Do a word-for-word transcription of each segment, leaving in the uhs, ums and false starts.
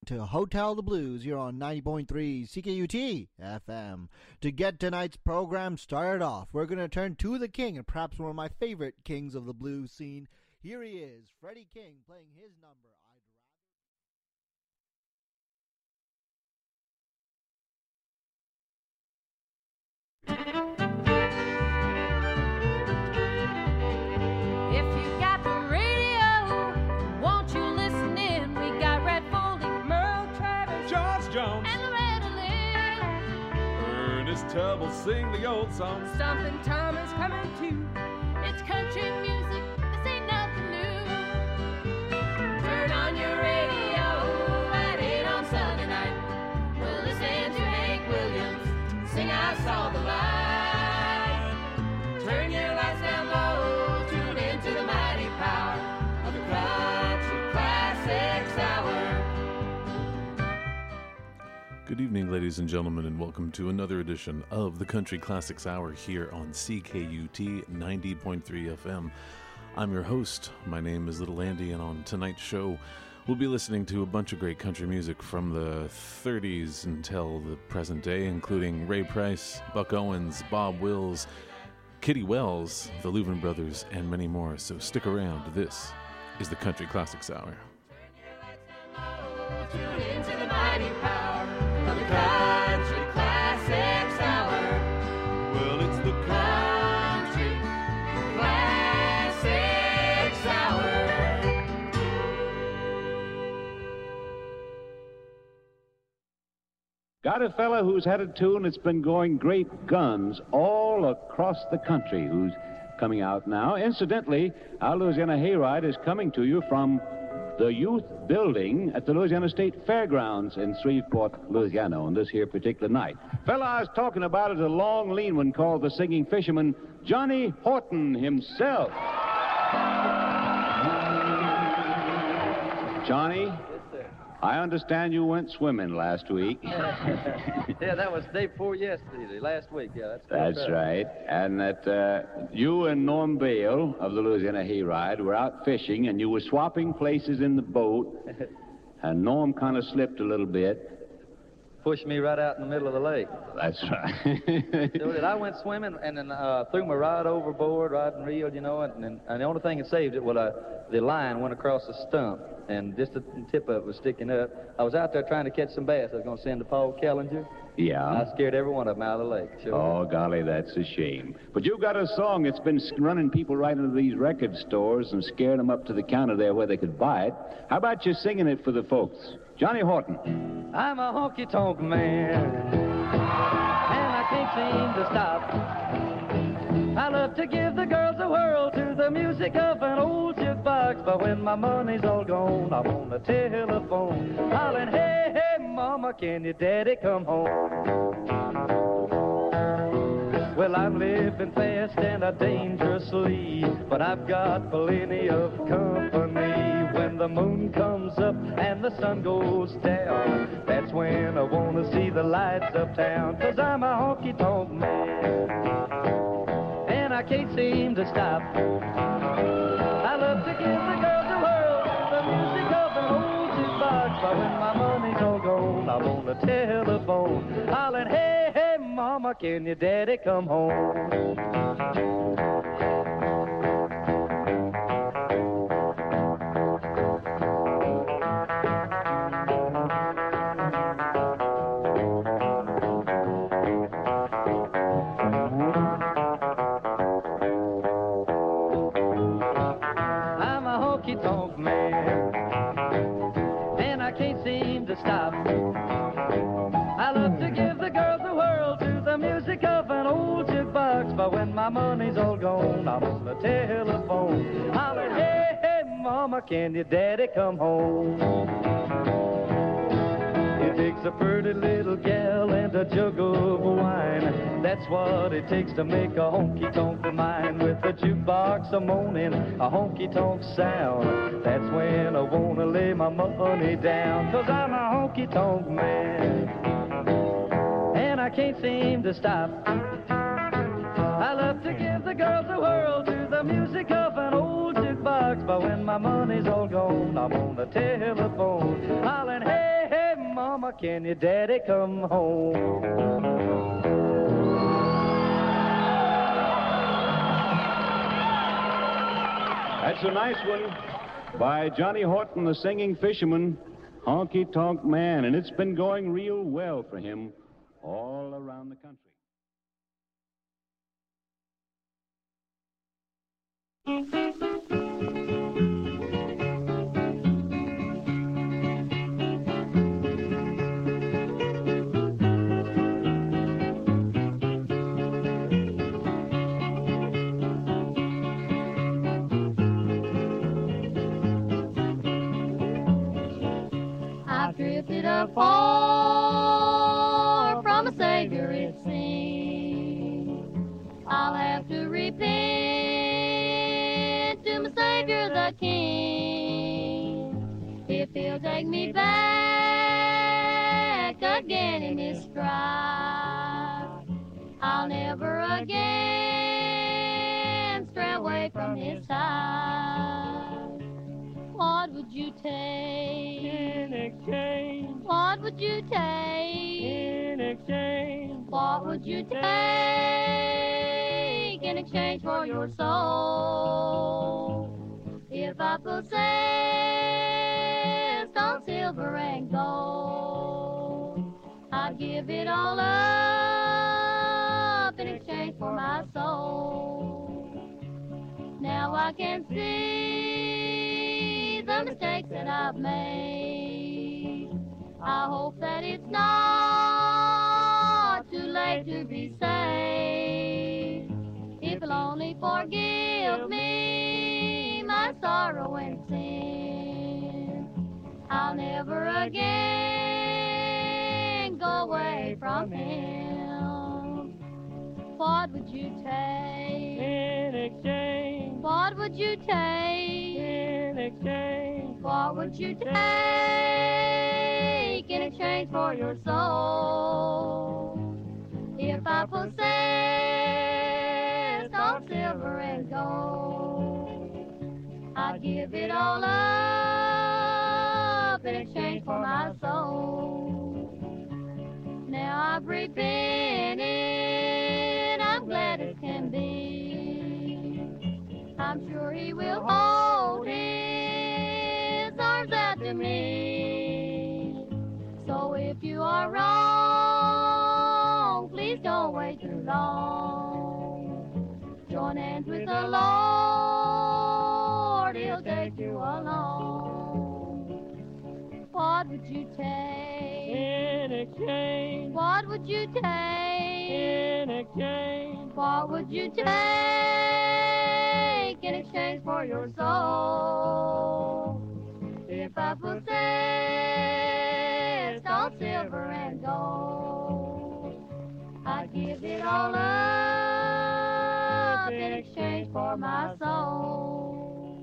to Hotel the Blues here on ninety point three C K U T F M. To get tonight's program started off, we're going to turn to the king and perhaps one of my favorite kings of the blues scene. Here he is, Freddie King, playing his number, I'd Rather. If you got the radio, won't you listen in? We got Red Foley, Merle Travis, George Jones, and Loretta Lynn. Ernest Tubb will sing the old songs. Stompin' Tom is coming too. It's country music, this ain't nothing new. Turn on your radio at eight on Sunday night. We'll listen to Hank Williams sing I Saw the Light. Turn your lights down low, tune into the mighty power of the Country Classics Hour. Good evening, ladies and gentlemen, and welcome to another edition of the Country Classics Hour here on C K U T ninety point three F M. I'm your host. My name is Little Andy, and on tonight's show, we'll be listening to a bunch of great country music from the thirties until the present day, including Ray Price, Buck Owens, Bob Wills, Kitty Wells, the Louvin Brothers, and many more. So stick around. This is the Country Classics Hour. Tune into the mighty power of the Country Classics Hour. Well, it's the Country Classics Hour. Got a fella who's had a tune that's been going great guns all across the country, who's coming out now. Incidentally, our Louisiana Hayride is coming to you from the Youth Building at the Louisiana State Fairgrounds in Shreveport, Louisiana, on this here particular night. Fella I was talking about is a long, lean one called the Singing Fisherman, Johnny Horton himself. Johnny, I understand you went swimming last week. Yeah, that was day before yesterday, last week. Yeah, that's That's right. And that uh, you and Norm Bale of the Louisiana Hayride were out fishing, and you were swapping places in the boat, and Norm kind of slipped a little bit. Pushed me right out in the middle of the lake. That's right. So did I went swimming and then uh, threw my rod overboard, rod and reel, you know, and, and, and the only thing that saved it was uh, the line went across the stump, and just the tip of it was sticking up. I was out there trying to catch some bass. I was going to send to Paul Kellinger. Yeah. I scared every one of them out of the lake. Sure. Oh, golly, that's a shame. But you got a song that's been running people right into these record stores and scaring them up to the counter there where they could buy it. How about you singing it for the folks? Johnny Horton. I'm a honky-tonk man, and I can't seem to stop. I love to give the girls a whirl to the music of an old jukebox, but when my money's all gone, I'm on the telephone, hollering, hey, hey, mama, can your daddy come home? Well, I'm living fast and I dangerously, but I've got plenty of company. When the moon comes up and the sun goes down, that's when I want to see the lights of town, 'cause I'm a honky-tonk man, and I can't seem to stop. I love to give the girls a whirl, the music of an old jukebox, but when my money's all gone, I'm on the telephone, hollering, hey, hey, mama, can your daddy come home? Honky-tonk man, and I can't seem to stop. I love to give the girls a whirl to the music of an old jukebox, but when my money's all gone, I'm on the telephone, hollering, hey, hey, mama, can your daddy come home? It takes a pretty little gal and a jug of wine. That's what it takes to make a honky-tonk of mine. With a jukebox a moaning, a honky-tonk sound, that's when I want to lay my money down, 'cause I'm a honky-tonk man, and I can't seem to stop. I love to give the girls a whirl to the music of an old jukebox, but when my money's all gone, I'm on the telephone, hollering, hey, hey, Mama, can your daddy come home? That's a nice one by Johnny Horton, the singing fisherman, Honky Tonk Man, and it's been going real well for him all around the country. I've drifted afar from a Savior, it seems. I'll have to repent to my Savior the King. If he'll take me back again in his stride, I'll never again stray away from his side. What would you take In exchange, What would you take? in exchange, What would you take in exchange for your soul? If I possessed all silver and gold, I'd give it all up in exchange for my soul. Now I can see the mistakes that I've made. I hope that it's not too late to be saved. If you'll only forgive me my sorrow and sin, I'll never again go away from him. What would you take? in exchange, What would you take? in exchange, What would you take in exchange for your soul? If I possessed all silver and gold, I'd give it all up in exchange for my soul. Now I've repented, I'm glad it can be. I'm sure he will hold his arms out to me. So if you are wrong, please don't wait too long. Join hands with the Lord, he'll take you along. What would you take? in exchange, What would you take? in exchange, What would you take in exchange for your soul? If I possessed all silver and gold, I'd give it all up in exchange for my soul.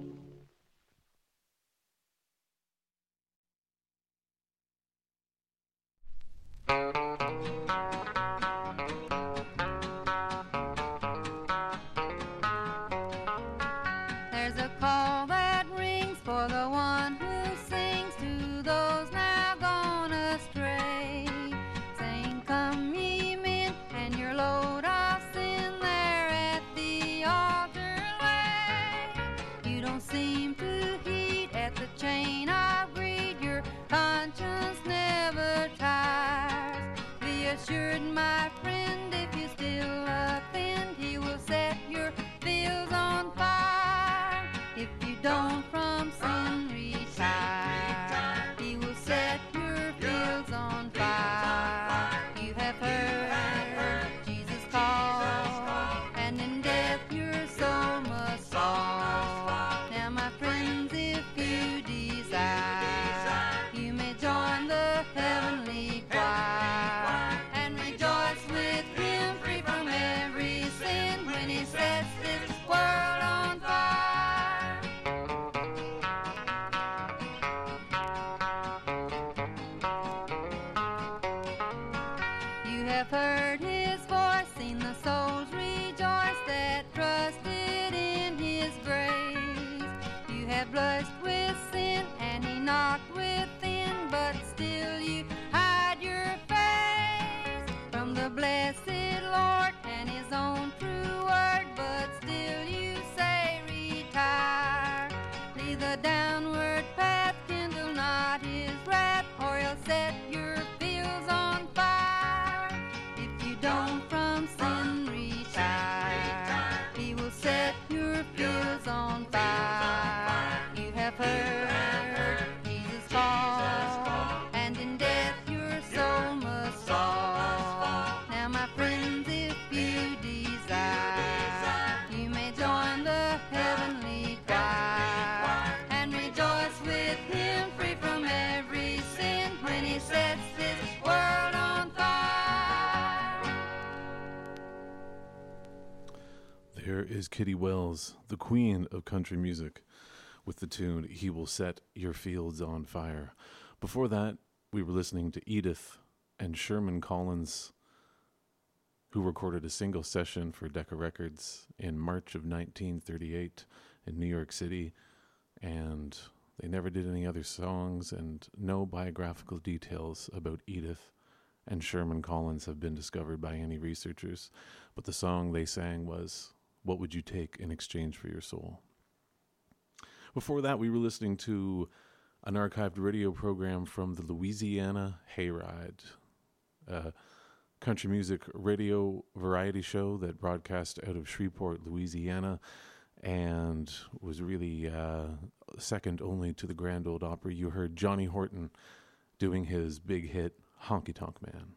There's a call that rings for the one who sings to those now gone astray, saying, "Come ye men, and your load of sin there at the altar lay." You don't seem to heed at the chain of greed, your conscience never tires. Be assured, my friend, if you still offend, he will set your fields on fire. If you don't from sin retire, he will set your fields on fire. You have heard Jesus call, and in death your soul must fall. Now, my friends, if you desire, you may join the heavenly choir and rejoice with sets this world on fire. There is Kitty Wells, the queen of country music, with the tune He Will Set Your Fields on Fire. Before that, we were listening to Edith and Sherman Collins, who recorded a single session for Decca Records in March of nineteen thirty-eight in New York City, and they never did any other songs, and no biographical details about Edith and Sherman Collins have been discovered by any researchers, but the song they sang was What Would You Take in Exchange for Your Soul? Before that, we were listening to an archived radio program from the Louisiana Hayride, uh, country music radio variety show that broadcast out of Shreveport, Louisiana, and was really uh, second only to the Grand Ole Opry. You heard Johnny Horton doing his big hit, Honky Tonk Man.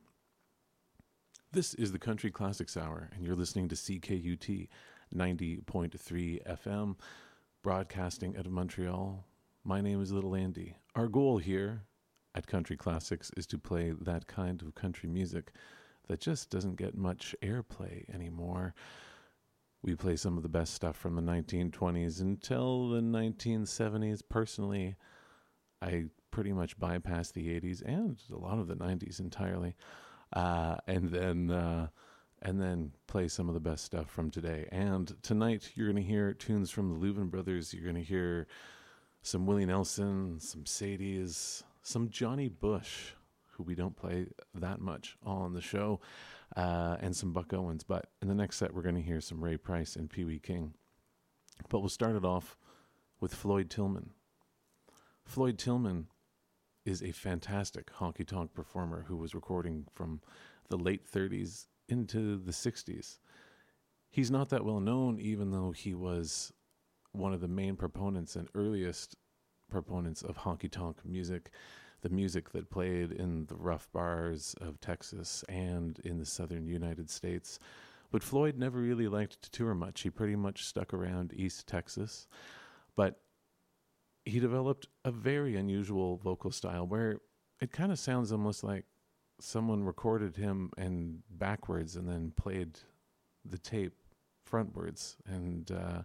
This is the Country Classics Hour, and you're listening to C K U T ninety point three F M, broadcasting out of Montreal. My name is Little Andy. Our goal here at Country Classics is to play that kind of country music that just doesn't get much airplay anymore. We play some of the best stuff from the nineteen twenties until the nineteen seventies. Personally, I pretty much bypassed the eighties and a lot of the nineties entirely, uh, and then uh, and then play some of the best stuff from today. And tonight you're going to hear tunes from the Louvin Brothers. You're going to hear some Willie Nelson, some Sadies, some Johnny Bush, who we don't play that much on the show, uh, and some Buck Owens. But in the next set, we're going to hear some Ray Price and Pee Wee King. But we'll start it off with Floyd Tillman. Floyd Tillman is a fantastic honky-tonk performer who was recording from the late thirties into the sixties. He's not that well known, even though he was one of the main proponents and earliest proponents of honky-tonk music, the music that played in the rough bars of Texas and in the southern United States. But Floyd never really liked to tour much. He pretty much stuck around East Texas. But he developed a very unusual vocal style where it kind of sounds almost like someone recorded him and backwards and then played the tape frontwards. And uh,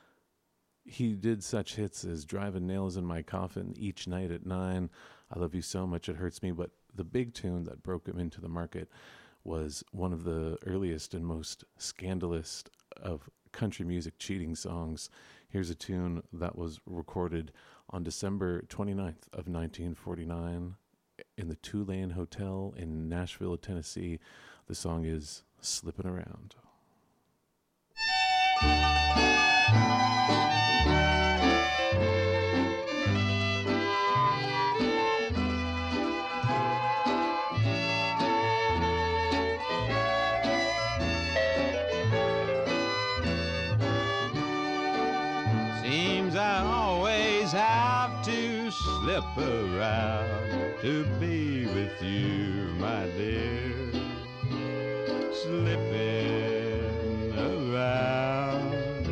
he did such hits as Driving Nails in My Coffin, Each Night at Nine, I Love You So Much It Hurts Me. But the big tune that broke him into the market was one of the earliest and most scandalous of country music cheating songs. Here's a tune that was recorded on December twenty-ninth of nineteen forty-nine in the Tulane Hotel in Nashville, Tennessee. The song is Slippin' Around. I always have to slip around to be with you, my dear. Slipping around,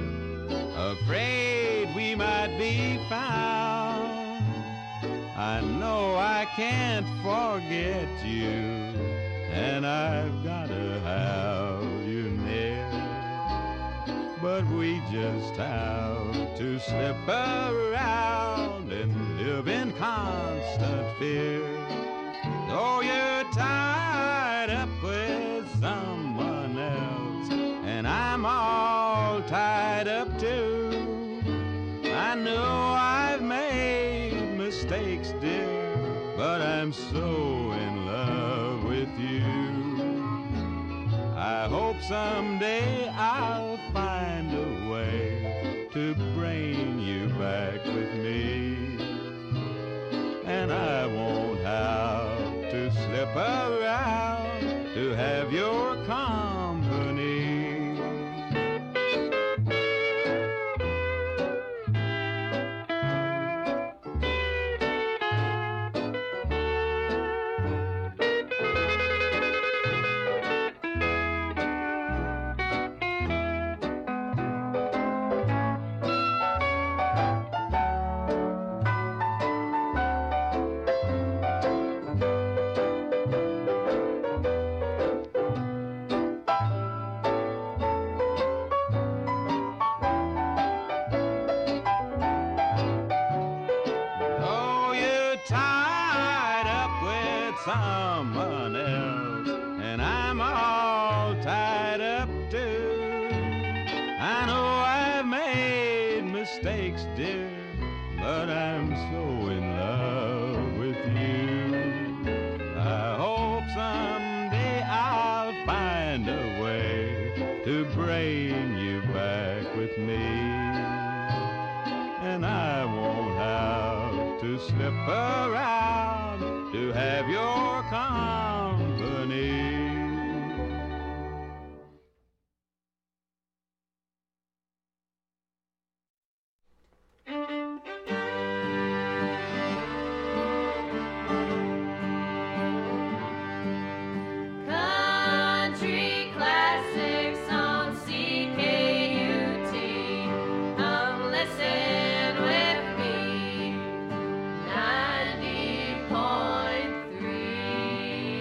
afraid we might be found. I know I can't forget you, and I've gotta have you near. But we just have to slip around and live in constant fear. Though you're tied up with someone else, and I'm all tied up too. I know I've made mistakes, dear, but I'm so in love with you. I hope someday I'll find a way to bring you back with me, and I won't have to slip around to have your company. with someone else, and I'm all tied up too. I know I've made mistakes, dear, but I'm so in love with you. I hope someday I'll find a way to bring you back with me, and I won't have to slip around to have your company. Country classics on C K U T. Come listen with me. ninety point three.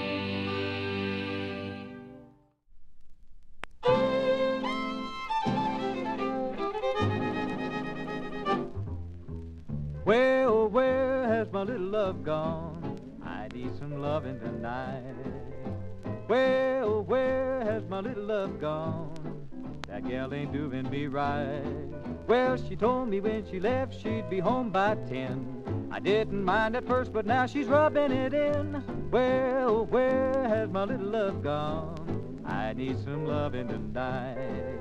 Where, oh, where has my little love gone? I need some loving tonight. Where, oh, where has my little love gone? That gal ain't doing me right. Well, she told me when she left she'd be home by ten. I didn't mind at first, but now she's rubbing it in. Where, oh, where has my little love gone? I need some loving tonight.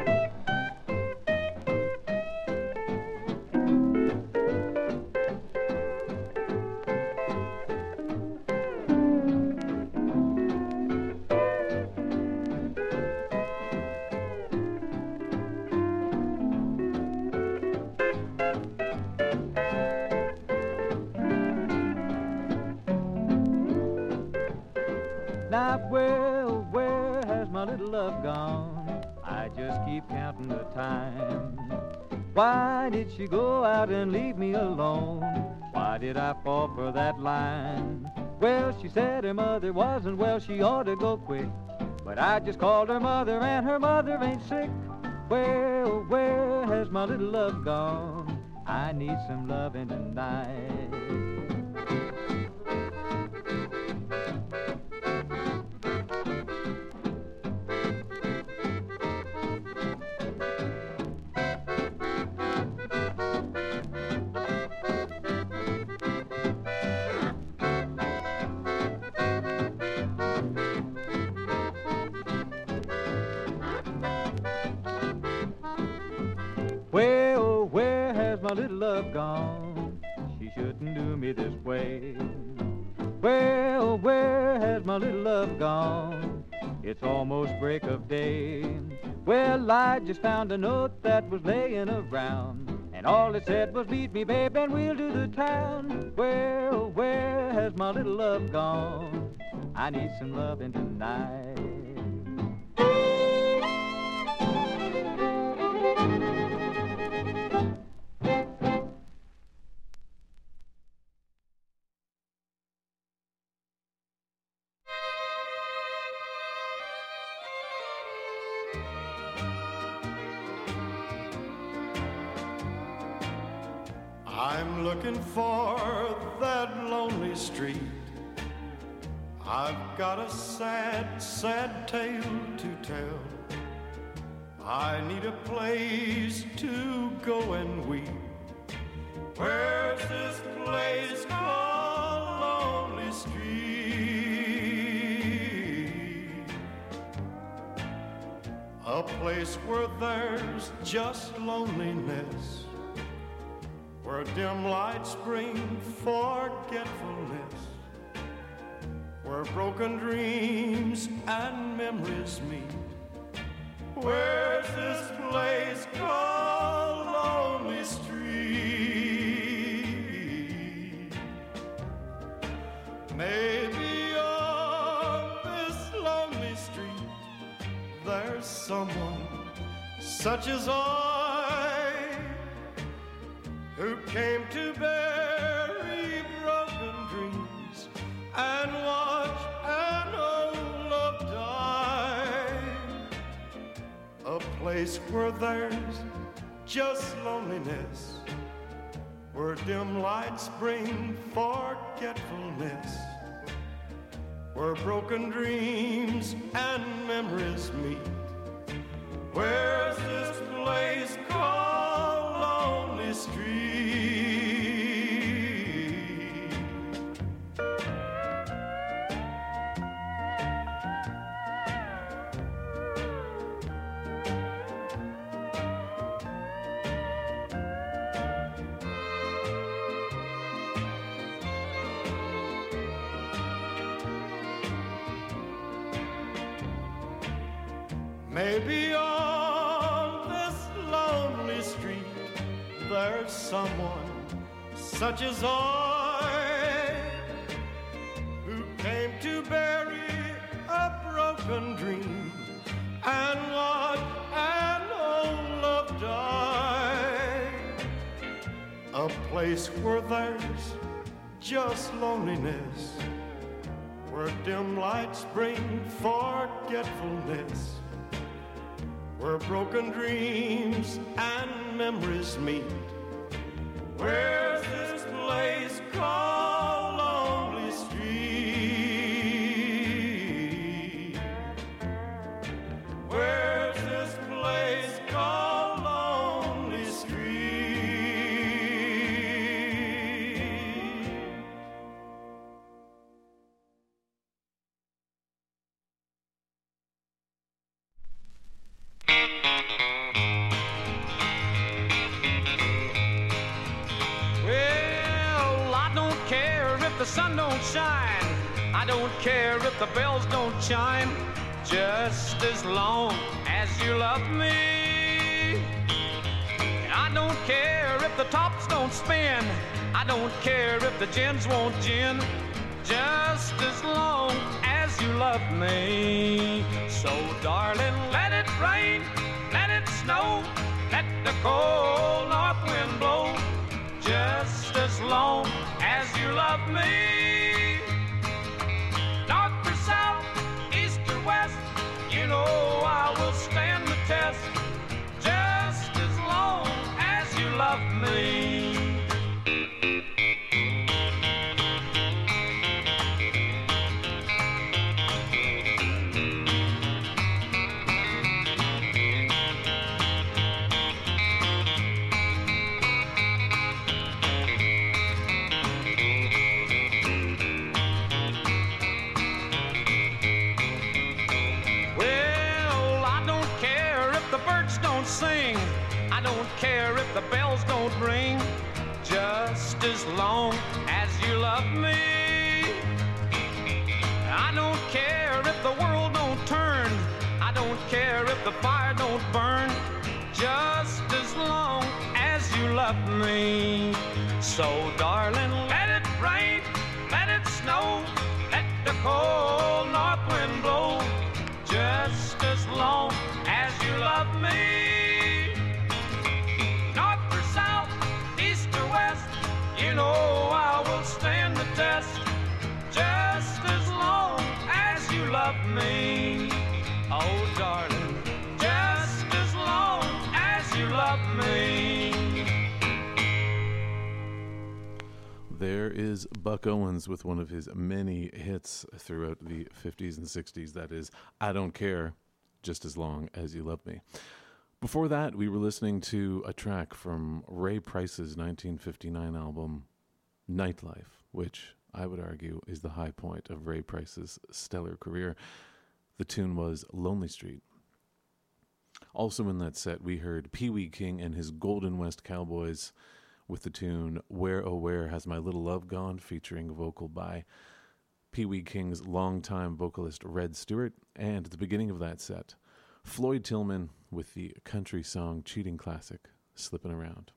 Now where, oh, where has my little love gone? I just keep counting the time. Why did she go out and leave me alone? Why did I fall for that line? Well, she said her mother wasn't well, she ought to go quick. But I just called her mother and her mother ain't sick. Where, oh, where has my little love gone? I need some loving tonight. Where, oh, where has my little love gone? She shouldn't do me this way. Where, oh, where has my little love gone? It's almost break of day. Well, I just found a note that was laying around, and all it said was, meet me, babe, and we'll do the town. Where, oh, where has my little love gone? I need some loving tonight. I'm looking for that lonely street. I've got a sad, sad tale to tell. I need a place to go and weep. Where's this place called Lonely Street? A place where there's just loneliness, where dim lights bring forgetfulness, where broken dreams and memories meet. Where's this place called Lonely Street? Maybe on this lonely street there's someone such as I, who came to bury broken dreams and watch an old love die. A place where there's just loneliness, where dim lights bring forgetfulness, where broken dreams and memories meet. Where's this place called Lonely Street? Maybe on this lonely street there's someone such as I who came to bury a broken dream and watch an old love die. A place where there's just loneliness, where dim lights bring forgetfulness, where broken dreams and memories meet. Where's this place called Lonely Street? Where's this place called Lonely Street? Well, I don't care if the sun don't shine. I don't care if the bells don't chime. Just as long as you love me. And I don't care if the tops don't spin. I don't care if the gins won't gin. Just as long as you love me. So darling, let it rain, let it snow, let the cold north wind blow. Just as long as you love me. North or south, east or west, you know I will stand the test. Just as long as you love me. Well, I don't care if the birds don't sing. I don't care if the bells don't ring. Just as long as you love me. I don't care if the world don't turn. I don't care if the fire don't burn. Just as long as you love me. So darling, let it rain, let it snow, let the cold north wind blow. Just as long as you love me. North or south, east or west, you know I will stand the test. Just as long as you love me. Oh, darling, just as long as you love me. There is Buck Owens with one of his many hits throughout the fifties and sixties. That is, I Don't Care, Just As Long As You Love Me. Before that, we were listening to a track from Ray Price's nineteen fifty-nine album, Nightlife, which I would argue is the high point of Ray Price's stellar career. The tune was Lonely Street. Also in that set, we heard Pee Wee King and his Golden West Cowboys with the tune Where Oh Where Has My Little Love Gone, featuring a vocal by Pee Wee King's longtime vocalist Red Stewart. And at the beginning of that set, Floyd Tillman with the country song cheating classic, Slippin' Around.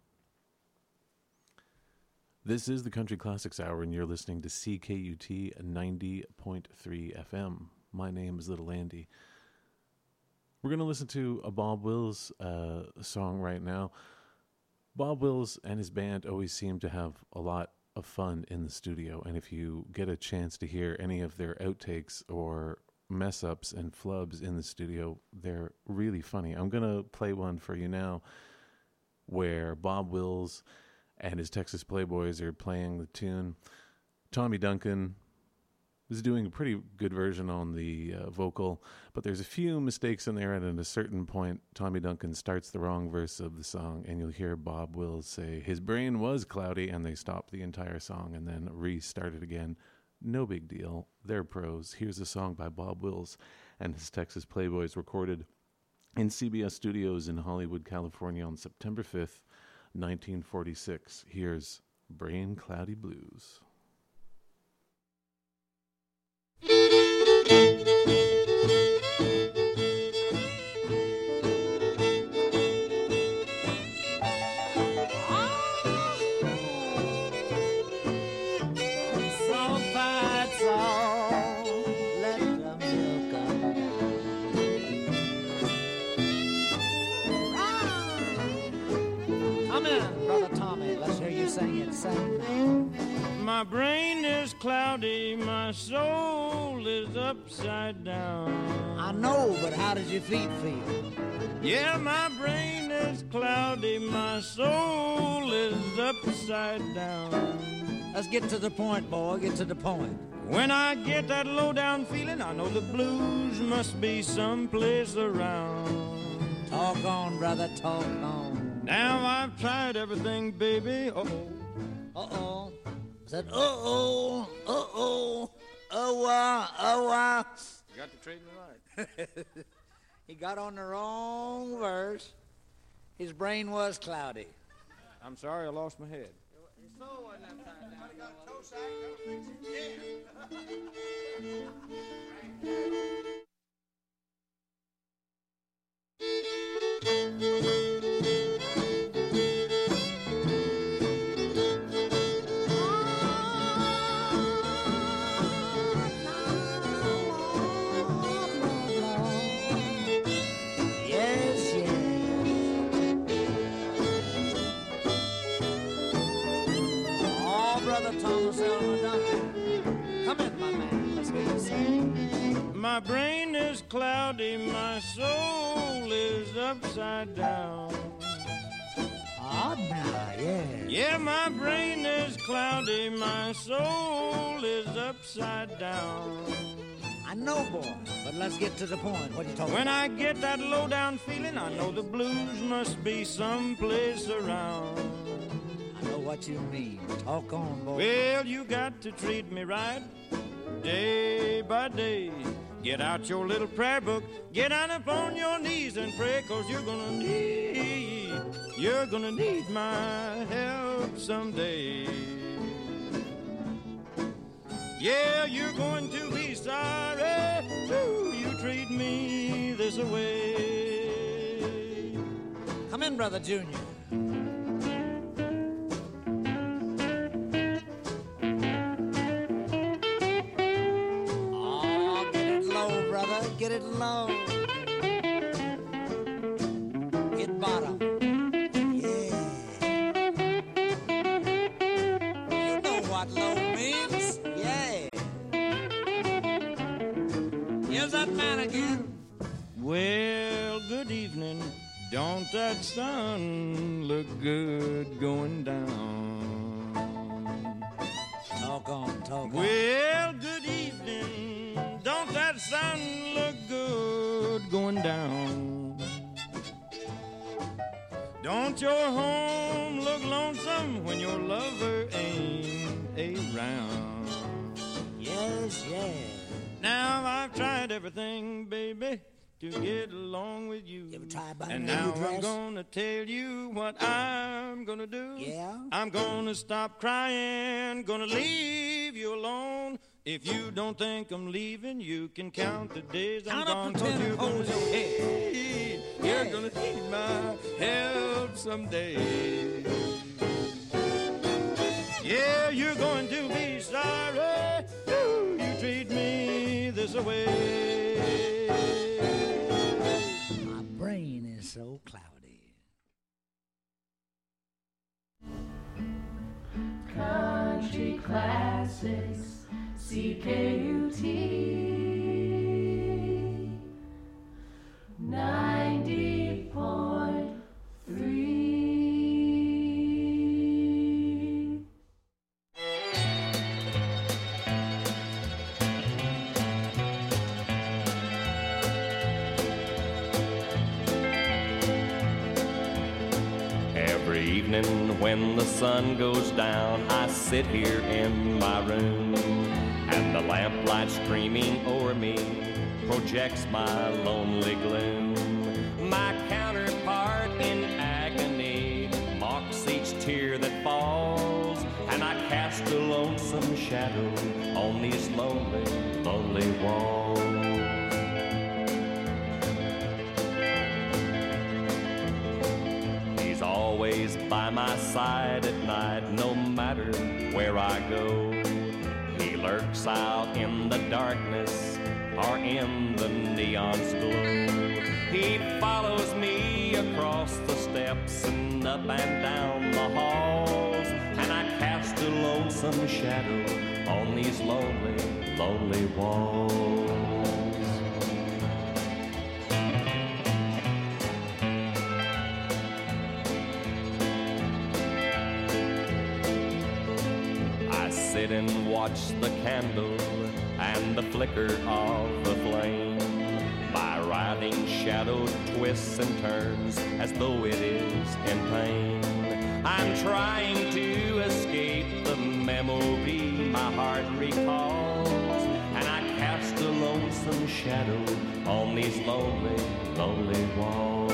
This is the Country Classics Hour, and you're listening to C K U T ninety point three F M. My name is Little Andy. We're going to listen to a Bob Wills uh, song right now. Bob Wills and his band always seem to have a lot of fun in the studio, and if you get a chance to hear any of their outtakes or mess-ups and flubs in the studio, they're really funny. I'm going to play one for you now where Bob Wills and his Texas Playboys are playing the tune. Tommy Duncan was doing a pretty good version on the uh, vocal, but there's a few mistakes in there, and at a certain point, Tommy Duncan starts the wrong verse of the song, and you'll hear Bob Wills say, his brain was cloudy, and they stopped the entire song and then restarted again. No big deal. They're pros. Here's a song by Bob Wills and his Texas Playboys, recorded in C B S Studios in Hollywood, California on September fifth, nineteen forty-six. Here's Brain Cloudy Blues. Sing it, sing. My brain is cloudy, my soul is upside down. I know, but how does your feet feel? Yeah, my brain is cloudy, my soul is upside down. Let's get to the point, boy, get to the point. When I get that low-down feeling, I know the blues must be someplace around. Talk on, brother, talk on. Now I've tried everything, baby. Uh-oh. Uh-oh. I said, uh-oh, uh-oh, oh-uh, oh-uh. You got the treatment right. He got on the wrong verse. His brain was cloudy. I'm sorry, I lost my head. My brain is cloudy, my soul is upside down. Oh, now, yeah. Yeah, my brain is cloudy, my soul is upside down. I know, boy, but let's get to the point. What are you talking when about? I get that low-down feeling, I know the blues must be someplace around. I know what you mean. Talk on, boy. Well, you got to treat me right, day by day. Get out your little prayer book, get down upon your knees and pray, 'cause you're gonna need, you're gonna need my help someday. Yeah, you're going to be sorry, ooh, you treat me this way. Come in, Brother Junior. Get it low. Get bottom. Yeah. You know what low means. Yeah. Here's that man again. Well, good evening. Don't that sun look good going down? Talk on, talk on. Well, good evening. Don't that sun look good going down? Don't your home look lonesome when your lover ain't around? Yes, yes. Now I've tried everything, baby, to get along with you. You ever try buying and a now new dress? I'm gonna tell you what I'm gonna do. Yeah? I'm gonna stop crying, gonna leave you alone. If you don't think I'm leaving, you can count the days I'm Count up gone. to 'Cause ten you're and gonna hold your head. need, you're Yeah. gonna need my help someday. Yeah, you're going to be sorry. Ooh, you treat me this way. My brain is so cloudy. Country Classics, C K U T ninety point three. evening when the sun goes down, I sit here in my room, and the lamplight streaming o'er me projects my lonely gloom. My counterpart in agony mocks each tear that falls, and I cast a lonesome shadow on these lonely, lonely walls. He's always by my side at night, no matter where I go. He lurks out in the darkness or in the neon's glow. He follows me across the steps and up and down the halls, and I cast a lonesome shadow on these lonely, lonely walls. I sit and watch the candle and the flicker of the flame. My writhing shadow twists and turns as though it is in pain. I'm trying to escape the memory my heart recalls, and I cast a lonesome shadow on these lonely, lonely walls.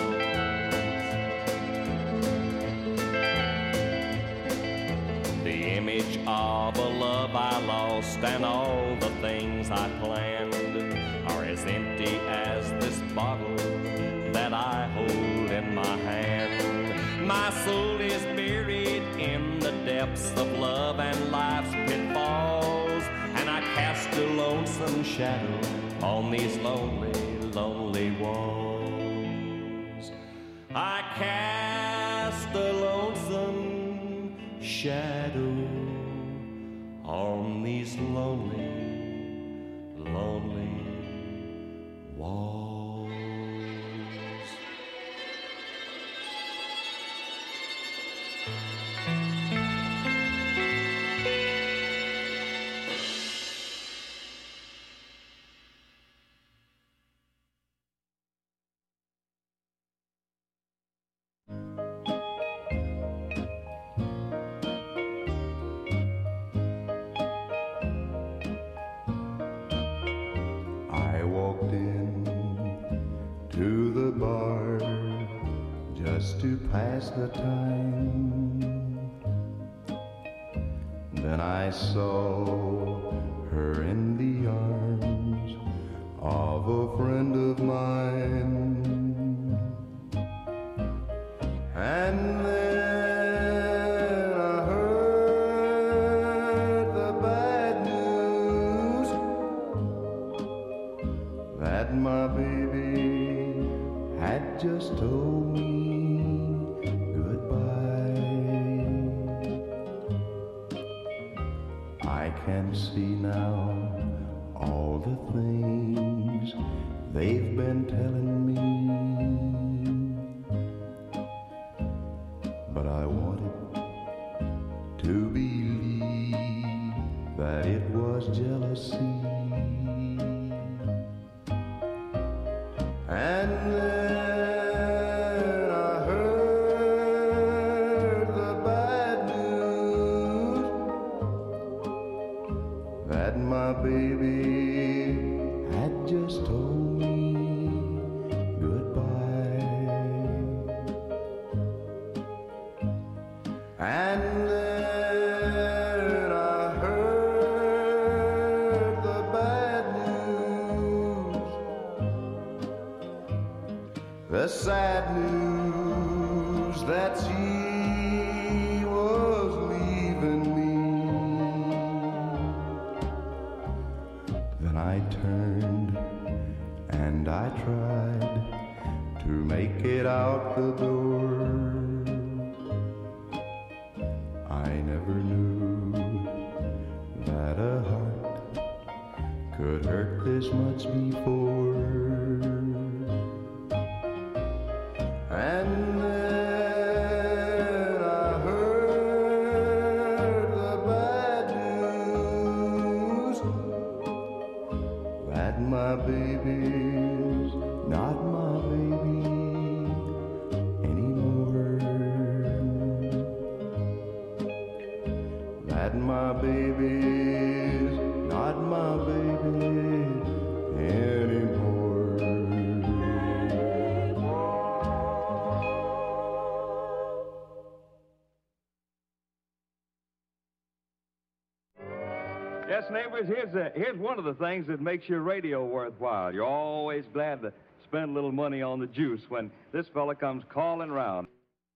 The image of a love I lost and all the things I planned are as empty as this bottle that I hold in my hand. My soul is buried in the depths of love and life's pitfalls, and I cast a lonesome shadow on these lonely, lonely walls. I cast a lonesome shadow on these lonely, lonely walls. To pass the time, then I saw her in the arms of a friend of mine, and then I heard the bad news that my baby had just told me. I can see now all the things they've been telling me, but I wanted to believe that it was jealousy, and then my baby had just told me goodbye, and then I heard the bad news, the sad news that she was leaving me. I turned and I tried to make it out the door. I never knew that a heart could hurt this much before. And then I heard the bad news that my baby's not my baby anymore. Yes, neighbors, here's, a, here's one of the things that makes your radio worthwhile. You're always glad to spend a little money on the juice when this fella comes calling round.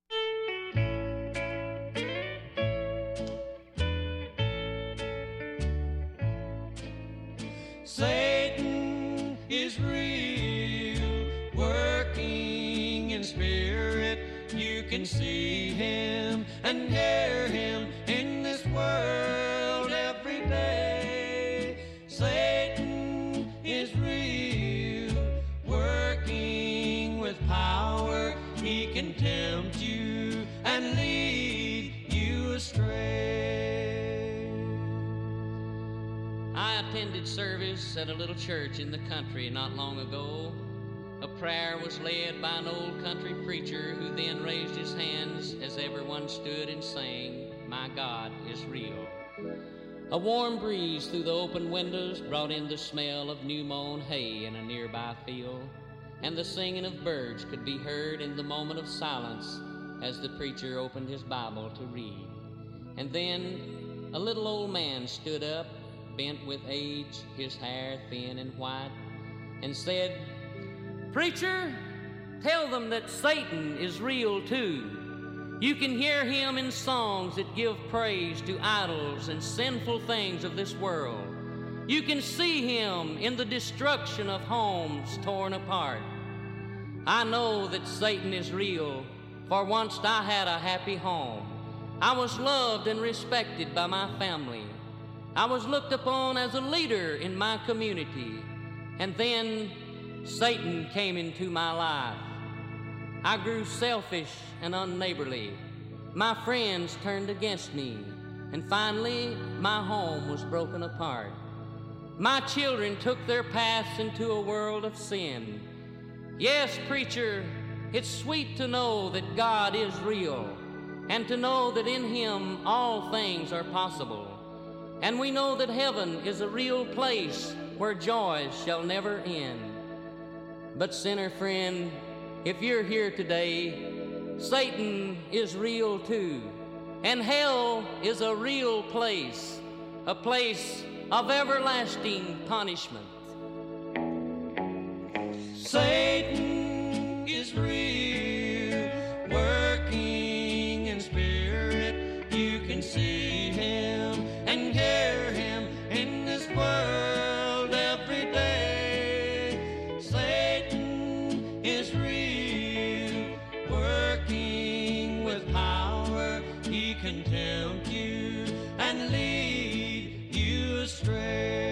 Satan is real, working in spirit. You can see him and hear him in this world every day. Satan is real, working with power. He can tempt you and lead you astray. I attended service at a little church in the country not long ago. A prayer was led by an old country preacher who then raised his hands as everyone stood and sang, "My God is real." A warm breeze through the open windows brought in the smell of new-mown hay in a nearby field, and the singing of birds could be heard in the moment of silence as the preacher opened his Bible to read. And then a little old man stood up, bent with age, his hair thin and white, and said, "Preacher, tell them that Satan is real too. You can hear him in songs that give praise to idols and sinful things of this world. You can see him in the destruction of homes torn apart. I know that Satan is real, for once I had a happy home. I was loved and respected by my family. I was looked upon as a leader in my community. And then Satan came into my life. I grew selfish and unneighborly. My friends turned against me. And finally, my home was broken apart. My children took their paths into a world of sin. Yes, preacher, it's sweet to know that God is real, and to know that in him all things are possible. And we know that heaven is a real place where joys shall never end. But sinner friend, if you're here today, Satan is real too, and hell is a real place, a place of everlasting punishment. Satan is real, working in spirit. You can see him and hear him in this world every day. Satan is real, working with power. He can tempt you and lead you astray.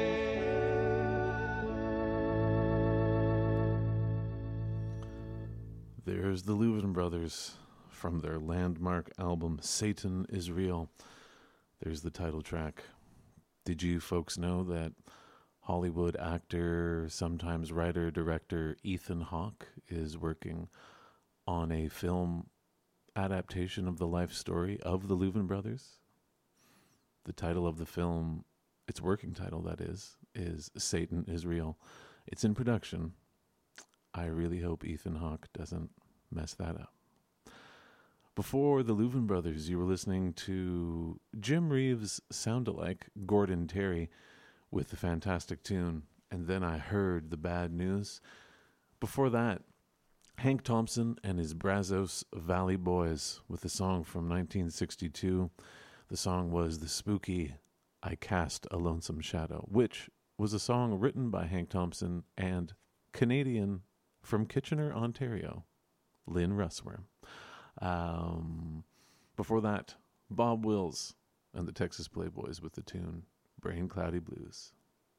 There's the Louvin Brothers from their landmark album Satan is Real. There's the title track. Did you folks know that Hollywood actor, sometimes writer, director Ethan Hawke is working on a film adaptation of the life story of the Louvin Brothers? The title of the film, its working title that is, is Satan is Real. It's in production. I really hope Ethan Hawke doesn't mess that up. Before the Louvin Brothers, you were listening to Jim Reeves' sound-alike, Gordon Terry, with the fantastic tune, And Then I Heard the Bad News. Before that, Hank Thompson and his Brazos Valley Boys with a song from nineteen sixty-two. The song was the spooky I Cast a Lonesome Shadow, which was a song written by Hank Thompson and Canadian from Kitchener, Ontario, Lynn Russworm. Um, before that, Bob Wills and the Texas Playboys with the tune Brain Cloudy Blues.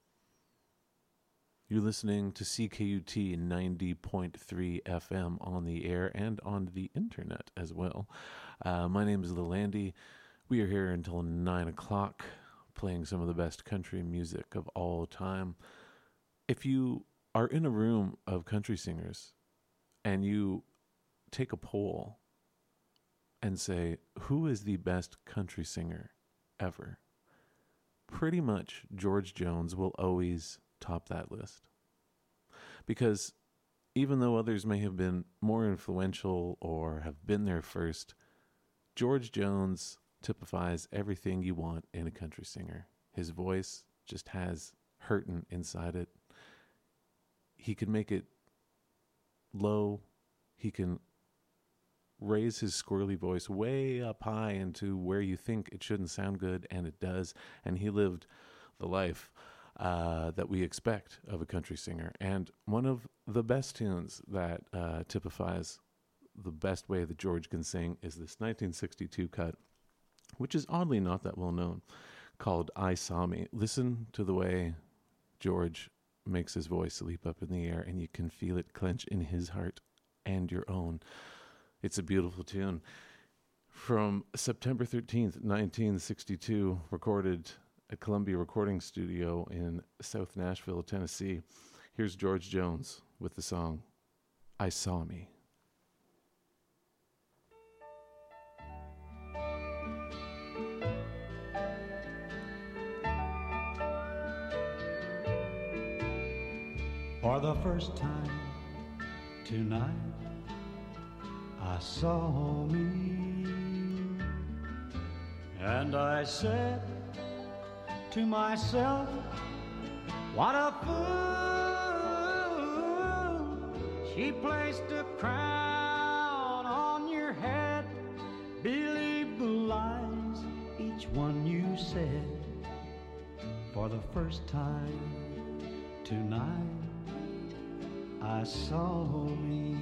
You're listening to C K U T ninety point three F M on the air and on the internet as well. Uh, my name is Lil Andy. We are here until nine o'clock playing some of the best country music of all time. If you are in a room of country singers and you take a poll and say, who is the best country singer ever? Pretty much George Jones will always top that list. Because even though others may have been more influential or have been there first, George Jones typifies everything you want in a country singer. His voice just has hurtin' inside it. He can make it low. He can raise his squirrely voice way up high into where you think it shouldn't sound good, and it does. And he lived the life uh, that we expect of a country singer. And one of the best tunes that uh, typifies the best way that George can sing is this nineteen sixty-two cut, which is oddly not that well known, called I Saw Me. Listen to the way George makes his voice leap up in the air, and you can feel it clench in his heart and your own. It's a beautiful tune. From September thirteenth, nineteen sixty-two, recorded at Columbia Recording Studio in South Nashville, Tennessee. Here's George Jones with the song, I Saw Me. For the first time tonight, I saw me, and I said to myself, what a fool. She placed a crown on your head. Believe the lies, each one you said. For the first time tonight, I saw me.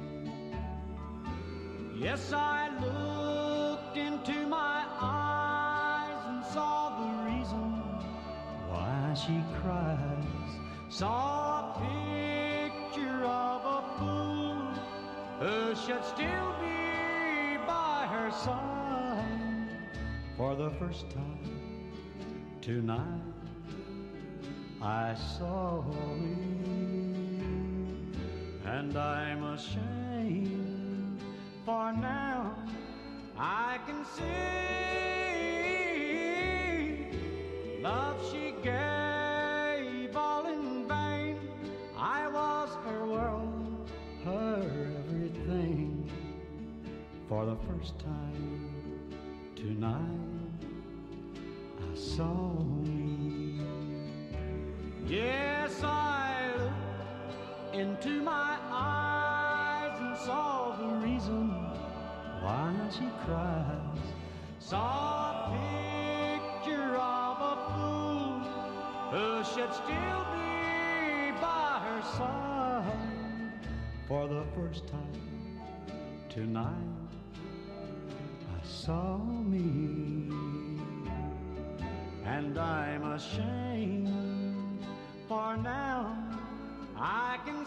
Yes, I looked into my eyes and saw the reason why she cries. Saw a picture of a fool who should still be by her side. For the first time tonight, I saw me. And I'm ashamed, for now I can see love she gave all in vain. I was her world, her everything. For the first time tonight, I saw me. Yes, I looked into my eyes and saw the reason why she cries. Saw a picture of a fool who should still be by her side. For the first time tonight, I saw me. And I'm ashamed, for now I can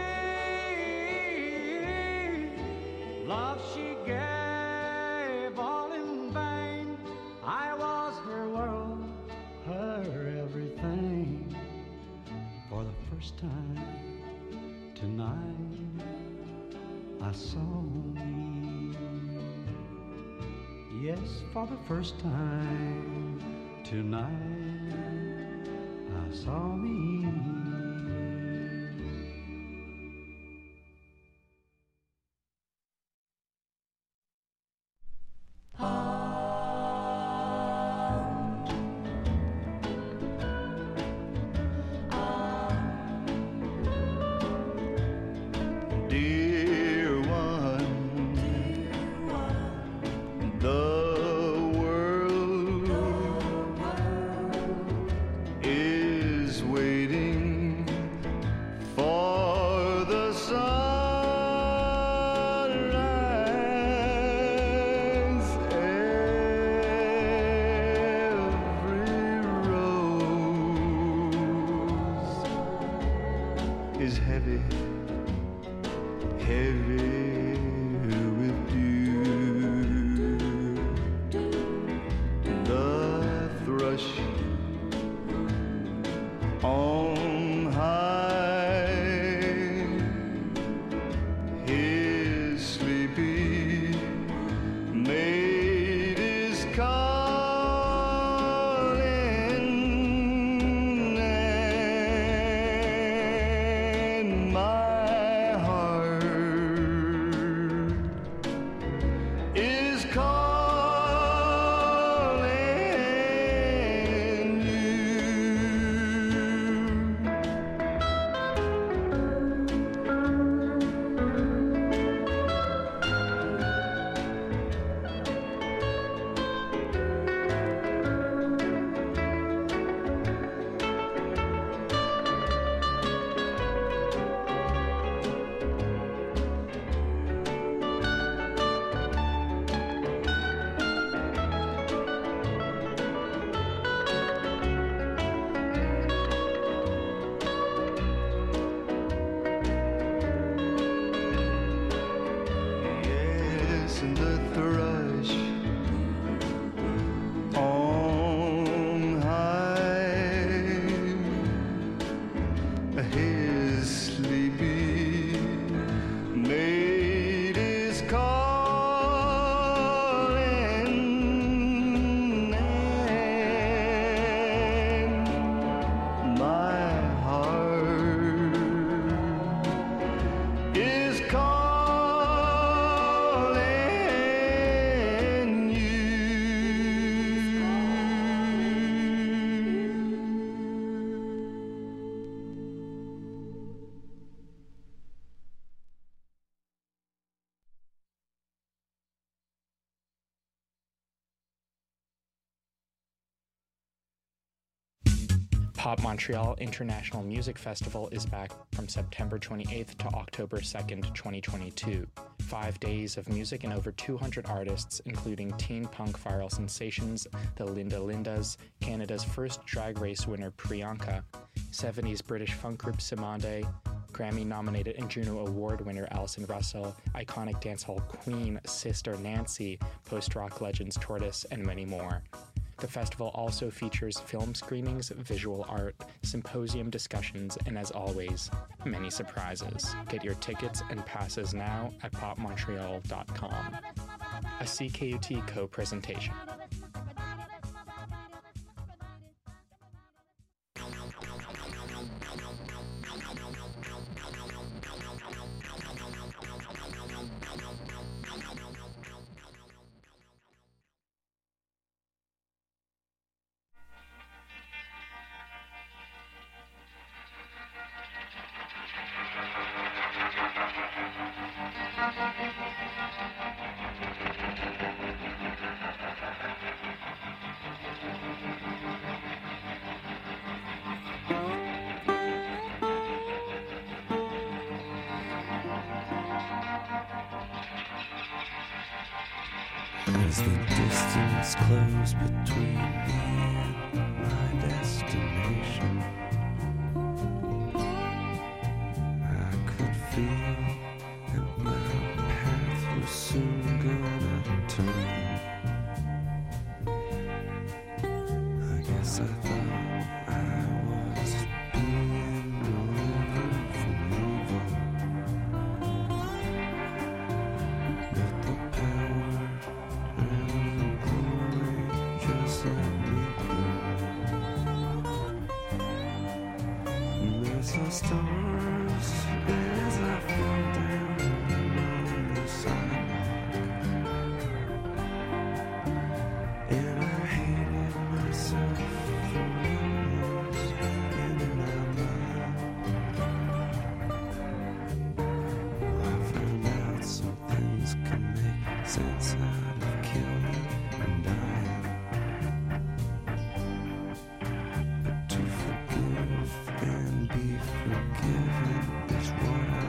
see love she gave all in vain. I was her world, her everything. For the first time tonight, I saw me. Yes, for the first time tonight, I saw me. My heart his sleepy maid is calling, and my heart is calling you. Pop Montreal International Music Festival is back from September twenty-eighth to October second, twenty twenty-two. Five days of music and over two hundred artists, including teen punk viral sensations the Linda Lindas, Canada's first drag race winner Priyanka, seventies British funk group Simande, Grammy-nominated and Juno Award winner Alison Russell, iconic dancehall queen Sister Nancy, post-rock legends Tortoise, and many more. The festival also features film screenings, visual art, symposium discussions, and as always, many surprises. Get your tickets and passes now at pop montreal dot com. A C K U T co-presentation. As the distance closed between me and my destination, I could feel that my path was soon gonna turn. I guess I thought I was being delivered from evil, but the power and the glory just let me through. There's the stars as I fall down on the sidewalk, and I hated myself for hours in and out loud. I found out some things can make sense out of killing and dying, but to forgive and be forgiven is what I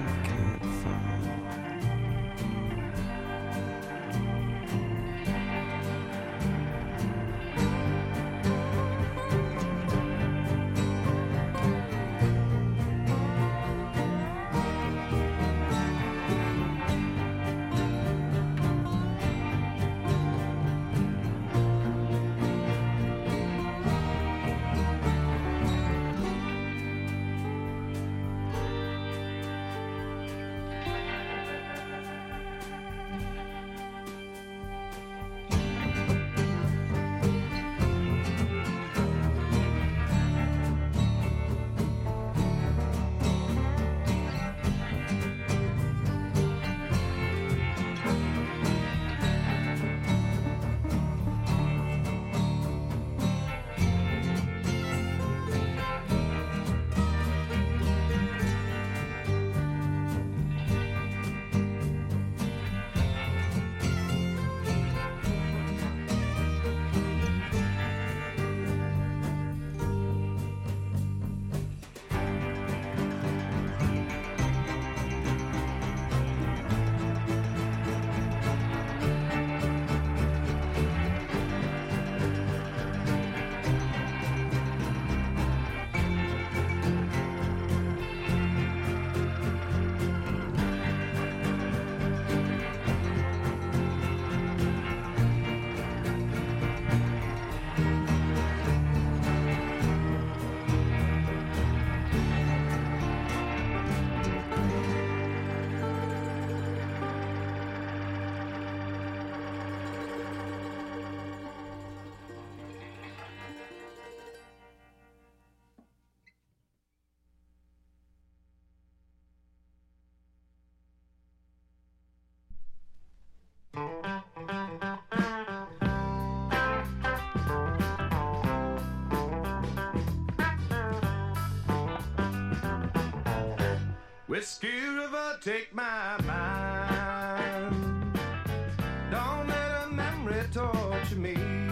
Whiskey River, take my mind. Don't let a memory torture me.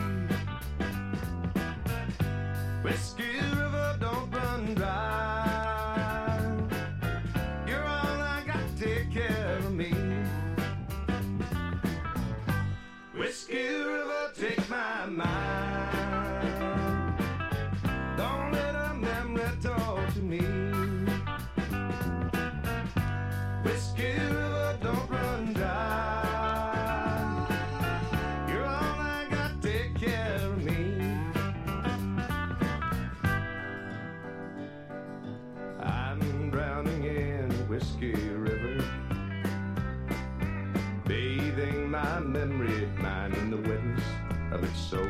Whiskey River, don't run dry. You're all I got, take care of me. Whiskey River, take my mind. Don't let a memory torture me. Whiskey River, don't run dry. You're all I got, take care of me. I'm drowning in Whiskey River, bathing my memory, mine in the wetness of its soul.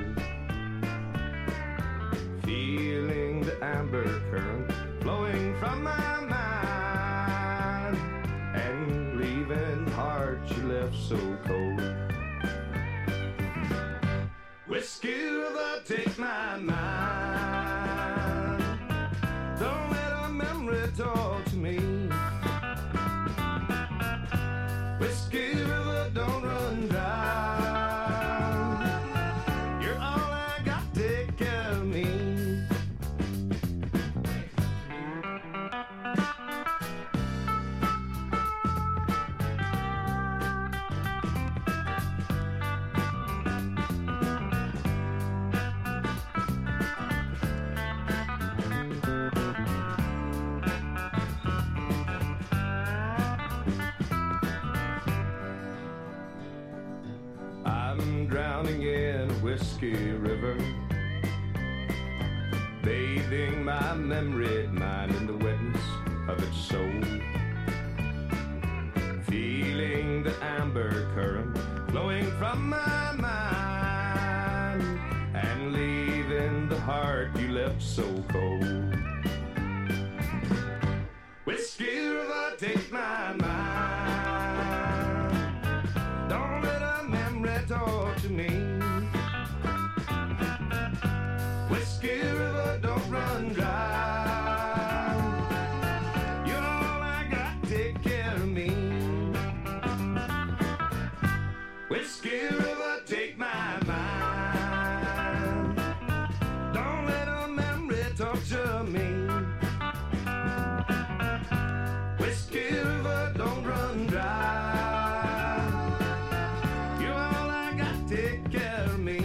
Feeling the amber current flowing from my mind, and leaving heart she left so cold. Whiskey River, take my mind. Don't let a memory talk to me. Whiskey River, don't run dry. You're all I got, take care of me. I'm drowning in Whiskey River, bathing my memory, mine in the wetness of its soul. Feeling the amber current flowing from my mind, and leaving the heart you left so cold. Whiskey River, take my mind. Don't let a memory torture me. Whiskey River, don't run dry. You're all I got, take care of me. Whiskey River, take my mind. Don't let a memory torture me. Whiskey River, don't run dry. You're all I got, take care of me.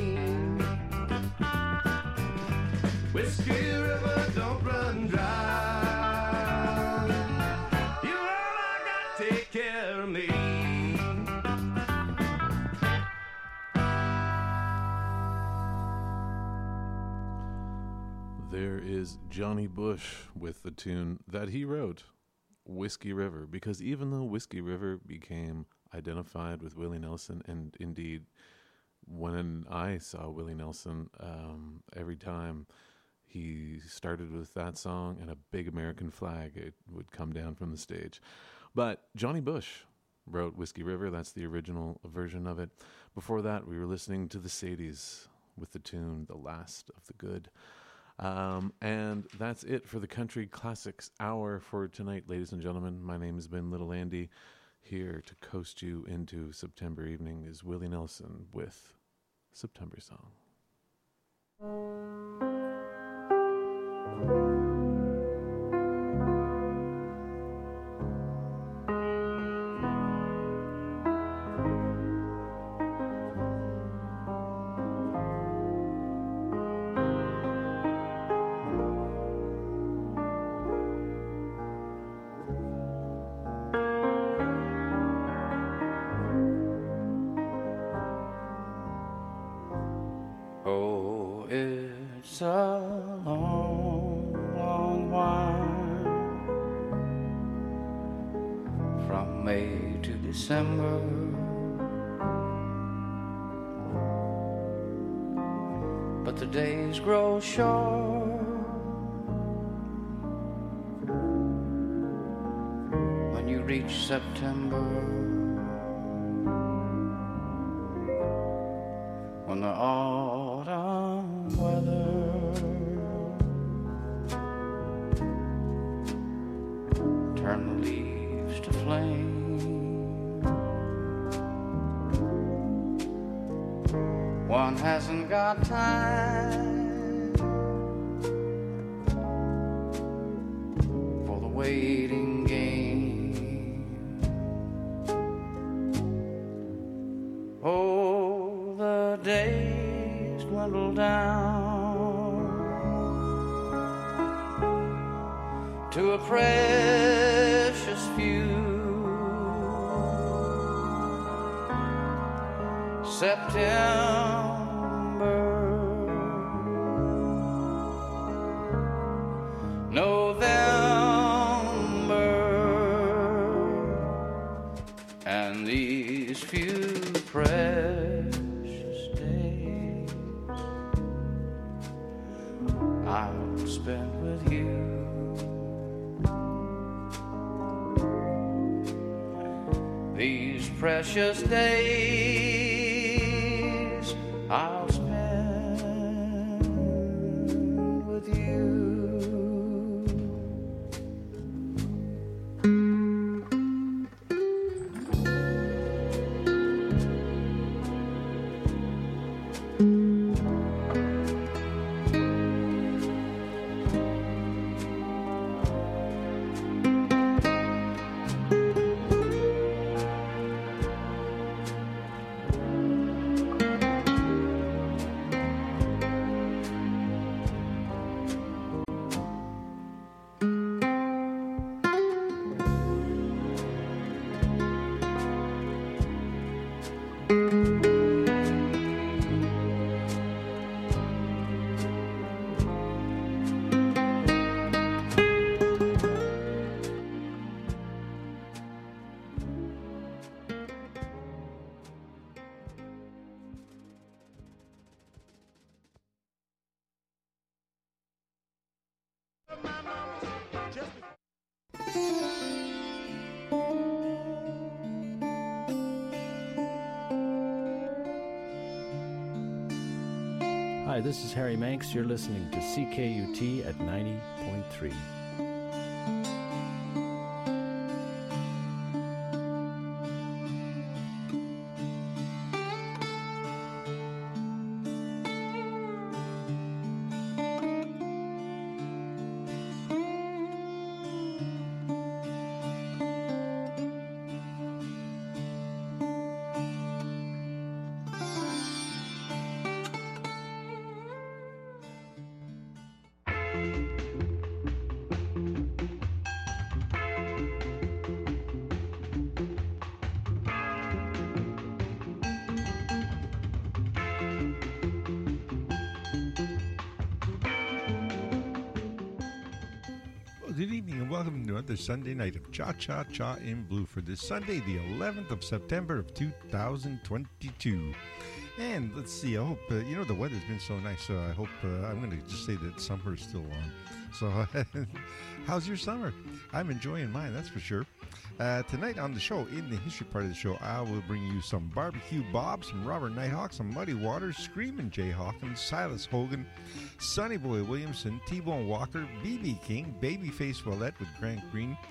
Whiskey River, don't run dry. You're all I got, take care of me. There is Johnny Bush with the tune that he wrote, Whiskey River, because even though Whiskey River became identified with Willie Nelson, and indeed, when I saw Willie Nelson, um, every time he started with that song and a big American flag, it would come down from the stage. But Johnny Bush wrote Whiskey River. That's the original version of it. Before that, we were listening to the Sadies with the tune The Last of the Good. Um, and that's it for the Country Classics Hour for tonight, ladies and gentlemen. My name has been Little Andy. Here to coast you into September evening is Willie Nelson with September Song. Oh, it's a long, long while from May to December. But the days grow short when you reach September, when the autumn weather turn the leaves flame. One hasn't got time for the waiting game. Oh, the days dwindle down to a precious few. September, November, and these few precious days I'll spend with you. These precious days I'll spend with you. Hi, this is Harry Manx. You're listening to C K U T at ninety point three. Good evening and welcome to another Sunday night of Cha Cha Cha in Blue for this Sunday, the eleventh of September of two thousand twenty-two. And let's see, I hope, uh, you know, the weather's been so nice, so I hope, uh, I'm going to just say that summer's still on. So, how's your summer? I'm enjoying mine, that's for sure. Uh, tonight on the show, in the history part of the show, I will bring you some Barbecue Bob, some Robert Nighthawk, some Muddy Waters, Screamin' Jay Hawkins, Silas Hogan, Sonny Boy Williamson, T-Bone Walker, B B King, Babyface Wallette with Grant Green,